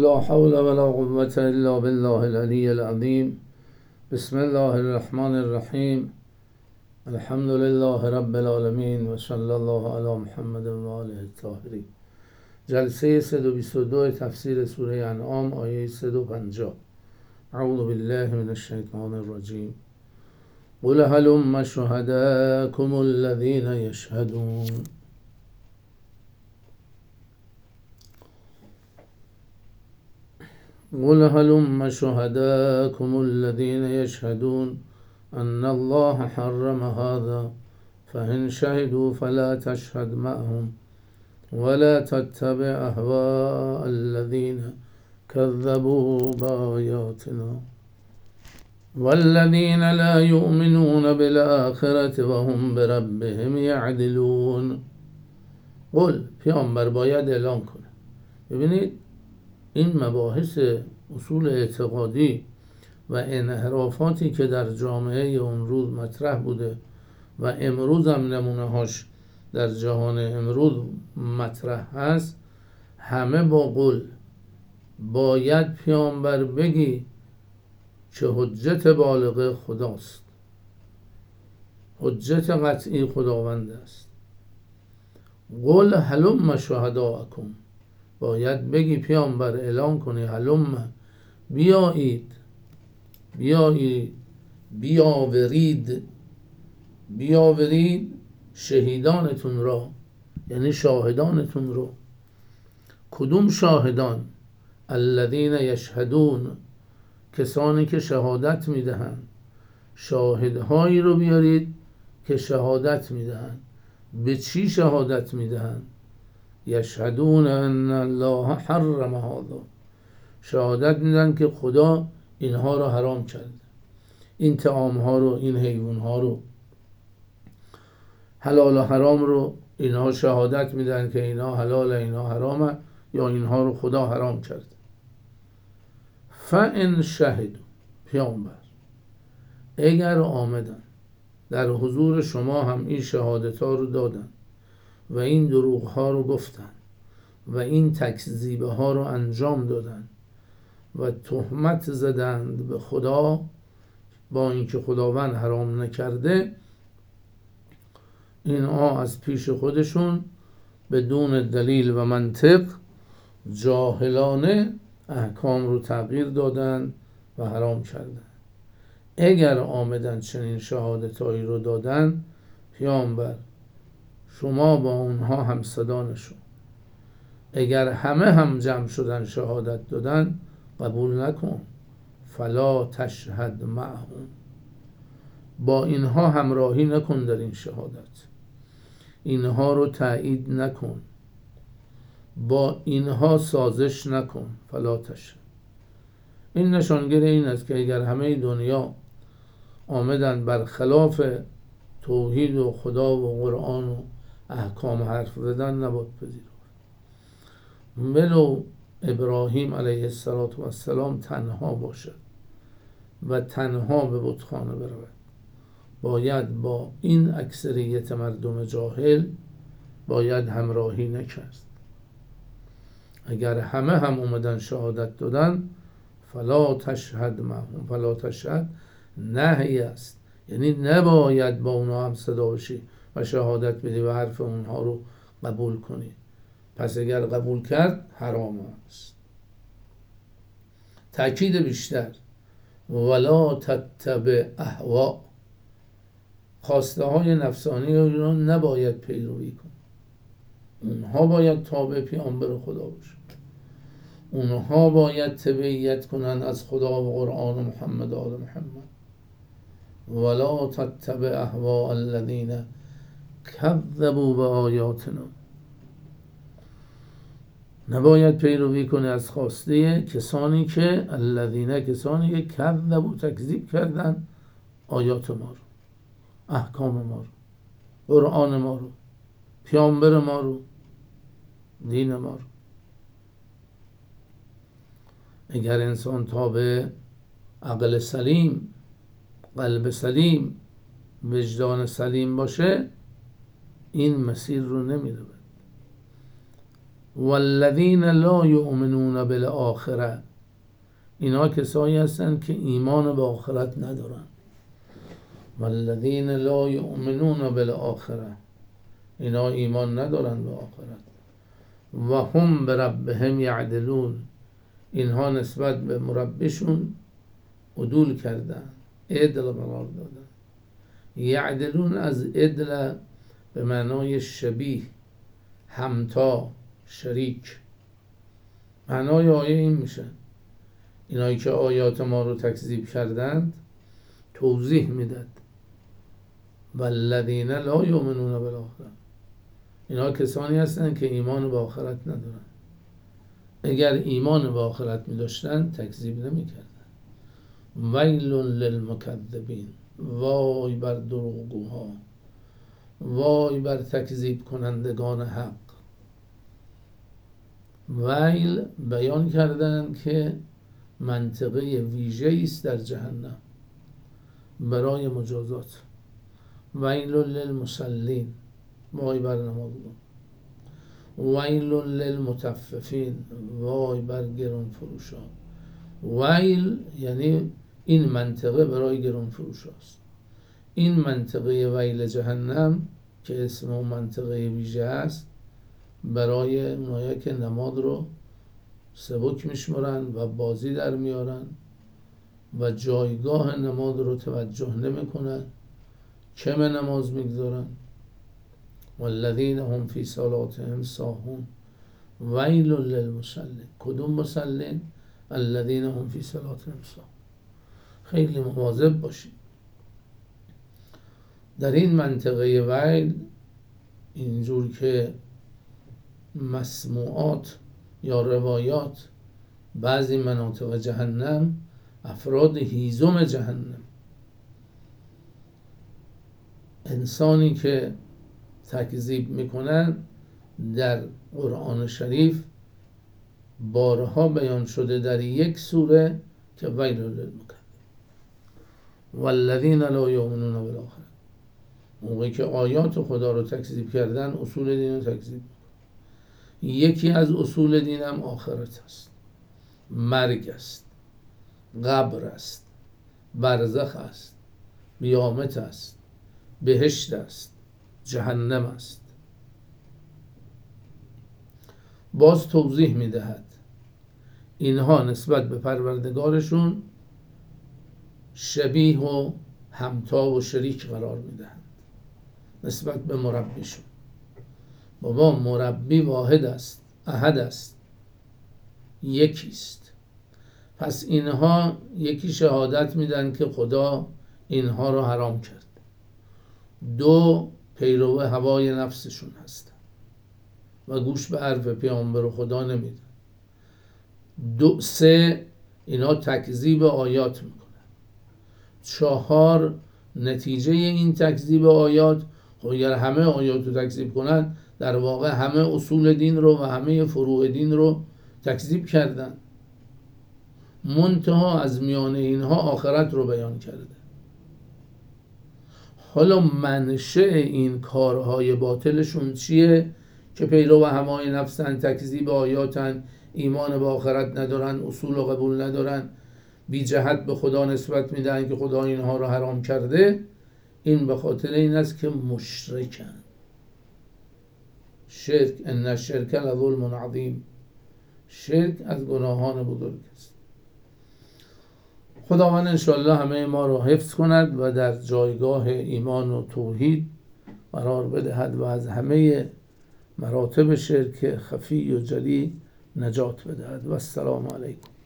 لا حول ولا قوة إلا بالله العلي العظيم. بسم الله الرحمن الرحیم. الحمد لله رب العالمین و صلی الله علی محمد و آله الطاهرین. جلسه 122 تفسیر سوره انعام آیه 150. اعوذ بالله من الشیطان الرجیم. قل هلم شهداءکم الذین یشهدون. قل هلم شهداءكم الذين يشهدون أن الله حرم هذا فإن شهدوا فلا تشهد معهم ولا تتبع أهواء الذين كذبوا بآياتنا والذين لا يؤمنون بالآخرة وهم بربهم يعدلون. قل پیامبر باید اعلام کنه. ببینید این مباحث اصول اعتقادی و انحرافاتی که در جامعه اون روز مطرح بوده و امروز هم نمونه هاش در جهان امروز مطرح هست، همه با قول باید پیامبر بگی که حجت بالغ خداست، حجت قطعی خداوند است. قل هلم شهداءکم، باید بگی پیامبر اعلام کنی هلم، بیایید، بیاورید شهیدانتون را، یعنی شاهدانتون رو. کدوم شاهدان؟ الذین یشهدون، کسانی که شهادت میدهند. شاهدهایی رو بیارید که شهادت میدهند. به چی شهادت میدهند؟ یشهدون ان الله حرم هذا، شهادت میدن که خدا اینها رو حرام کرده، این طعام ها رو، این حیوان ها رو، حلال و حرام رو اینها شهادت میدن که اینا حلال، اینا حرامه، یا اینها رو خدا حرام کرده. فإن شهدوا، پیامبر اگر آمدن در حضور شما هم این شهادت ها رو دادن و این دروغ ها رو گفتن و این تکذیب ها رو انجام دادن و تهمت زدند به خدا با اینکه خداوند حرام نکرده، اینها از پیش خودشون بدون دلیل و منطق جاهلانه احکام رو تغییر دادن و حرام کردن. اگر آمدن چنین شهادتایی رو دادن، پیامبر شما با اونها هم صدا نشو. اگر همه هم جمع شدن شهادت دادن، قبول نکن. فلا تشهد معهم، با اینها همراهی نکن در این شهادت، اینها رو تایید نکن، با اینها سازش نکن. فلا تشهد، این نشانگر این است که اگر همه دنیا آمدن برخلاف توحید و خدا و قرآن و احکام حرف زدن، نباید پذیرفت. ولو ابراهیم علیه السلام تنها باشد و تنها به بتخانه برود، باید با این اکثریت مردم جاهل باید همراهی نکرد. اگر همه هم اومدن شهادت دادن، فلا تشهد معهم، فلا تشهد نهی است، یعنی نباید با اونها هم صدا بشی و شهادت بدی و حرف اونها رو قبول کنی. پس اگر قبول کرد حرام است. تأکید بیشتر، ولا تتبع اهوا، خواسته های نفسانی رو نباید پیروی کن. اونها باید تابع پیامبر خدا باشن، اونها باید تبعیت کنن از خدا و قرآن و محمد آل محمد. ولا تتبع اهواء الذین کذبوا بآیاتنا، نباید پیروی کنه از خواسته کسانی که کسانی که کذبوا، تکذیب کردن آیات ما رو، احکام ما رو، قرآن ما رو، پیامبر ما رو، دین ما رو. اگر انسان تابع عقل سلیم، قلب سلیم، وجدان سلیم باشه، این مسیر رو نمیره. والذین لا یؤمنون بالآخره، اینا کسایی هستن که ایمان به آخرت ندارن. والذین لا یؤمنون بالآخره، اینا ایمان ندارن به آخرت. و هم بربهم یعدلون، اینها نسبت به مربیشون عدول کردن، عدل قرار دادن. یعدلون از عدل به معنای شبیه، همتا، شریک. معنای آیه این میشه، اینایی که آیات ما رو تکذیب کردند توضیح میداد. والذین لا یؤمنون بالآخره، اینا کسانی هستند که ایمان به آخرت ندارن. اگر ایمان به آخرت می داشتن تکذیب نمی کردن. ویل للمکذبین، وای بر دروغگوها، وای بر تکذیب کنندگان حق. ویل بیان کردن که منطقه ویژه است در جهنم برای مجازات. ویل للمصلین، وای بر نمازگزاران. ویل للمطففین، وای بر گران فروشان. ویل یعنی این منطقه برای گران فروش است. این منطقه ویل جهنم که اسم اون منطقه ویژه است برای اونایی که نماز رو سبک میشمرن و بازی در میارن و جایگاه نماز رو توجه نمی کنن، کم نماز میگذارن. والذین هم فی صلاتهم ساهون، ویل للمصلین. کدوم مصلین؟ الذین هم فی صلاتهم ساهون. خیلی مواظب باشید. در این منطقه ویل، اینجور که مسموعات یا روایات بعضی مناطق جهنم افراد هیزم جهنم، انسانی که تکذیب میکنن در قرآن شریف بارها بیان شده در یک سوره که ویل للمکذبین. والذین لا یؤمنون بالآخره، موقعی که آیات خدا رو تکذیب کردن اصول دین رو تکذیب میکنن. یکی از اصول دین هم آخرت است، مرگ است، قبر است، برزخ است، قیامت است، بهشت است، جهنم است. باز توضیح میدهد اینها نسبت به پروردگارشون شبیه و همتا و شریک قرار میدهند نسبت به مربیشون. بابا مربی واحد است، احد است، یکیست. پس اینها یکی شهادت میدن که خدا اینها رو حرام کرد، دو پیرو هوای نفسشون هستن و گوش به حرف پیامبر خدا نمیدن، سه اینا تکذیب آیات میکنن، چهار نتیجه این تکذیب آیات، خب اگر همه آیات رو تکذیب کنن در واقع همه اصول دین رو و همه فروع دین رو تکذیب کردن. منتها از میان اینها آخرت رو بیان کرده. حالا منشأ این کارهای باطلشون چیه که پیرو هوای نفسن، تکذیب آیاتن، ایمان به آخرت ندارن، اصول رو قبول ندارن، بی جهت به خدا نسبت میدن که خدا اینها رو حرام کرده؟ این به خاطر این است که مشرکن. شرک، ان الشرک لظلم عظیم، شرک از گناهان بزرگ است. خداوند انشاءالله همه ما رو حفظ کند و در جایگاه ایمان و توحید قرار بدهد و از همه مراتب شرک خفی و جلی نجات بدهد. و السلام علیکم.